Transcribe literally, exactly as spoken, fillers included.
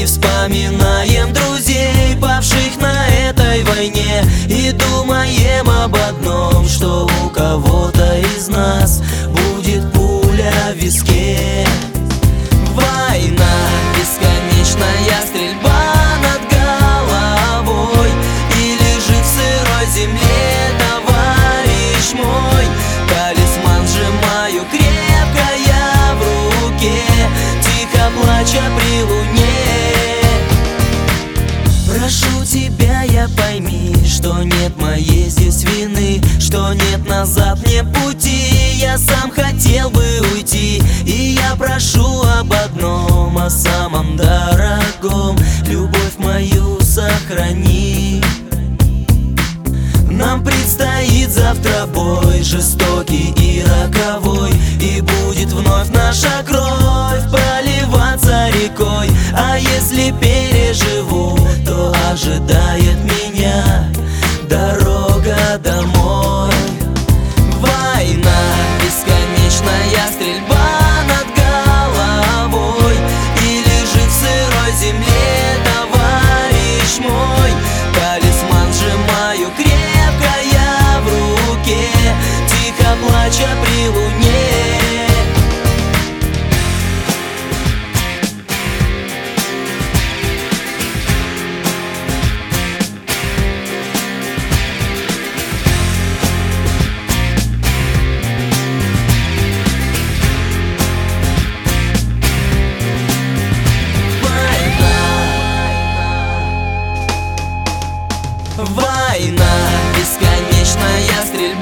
вспоминаем друзей, павших на этой войне, и думаем об одном, что у кого-то из нас будет пуля в виске. Война, бесконечная стрельба над головой, и лежит в сырой земле товарищ мой. Талисман сжимаю крепко я в руке, тихо плача при луне. Прошу тебя, я пойми, что нет моей здесь вины, что нет назад мне пути. Я сам хотел бы уйти, и я прошу об одном, о самом дорогом: любовь мою сохрани. Нам предстоит завтра бой, жестокий и роковой, и будет вновь наша кровь проливаться рекой. А если переживу, то ожидает меня дорога домой. Война, бесконечная стрельба над головой, и лежит в сырой земле товарищ мой. Талисман сжимаю крепко я в руке, тихо плача при луне. Война, бесконечная стрельба